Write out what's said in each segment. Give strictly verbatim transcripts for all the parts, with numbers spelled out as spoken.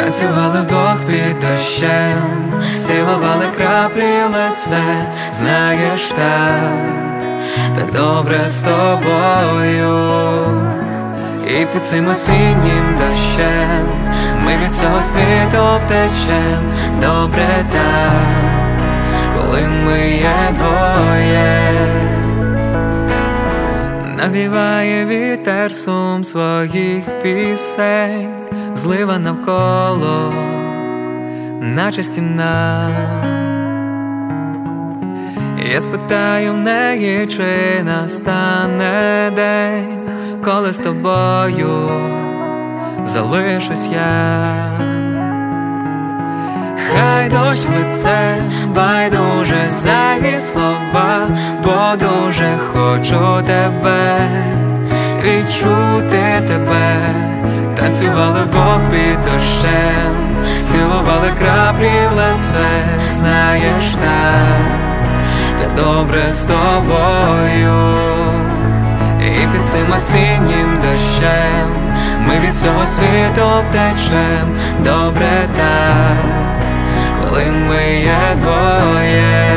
танцювали вдвох під дощем, цілували краплі в лице. Знаєш, так, так добре з тобою. І під цим осіннім дощем ми від цього світу втечем. Добре так, коли ми є двоє. Навіває вітер сум своїх пісень, злива навколо, наче стіна. Я спитаю в неї, чи настане день, коли з тобою залишусь я. Хай дощ в лице, байдуже зайві слова, бо дуже хочу тебе, відчути тебе. Танцювали вдвох під дощем, цілували краплі в лице. Знаєш, так, так добре з тобою. І під цим осіннім дощем ми від цього світу втечем. Добре так, коли ми є двоє.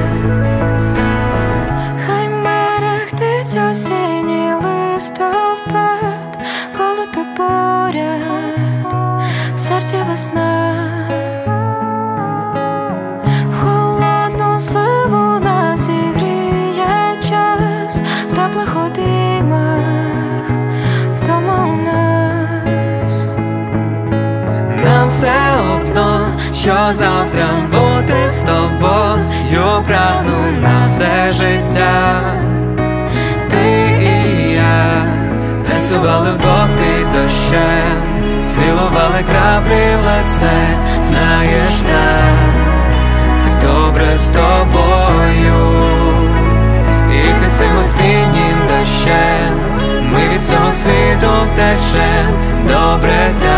Хай мерехтить осінній листопад, коли ти поряд, в серці весна. В холодну зливу нас зігріє час, в теплих обіймах вдома у нас. Нам все одно, що завтра бути з тобою, прагну на все життя. Ти і я танцювали вдвох під дощем, цілували краплі в лице. Знаєш, так, так добре з тобою. І під цим осіннім дощем ми від цього світу втечем. Добре так.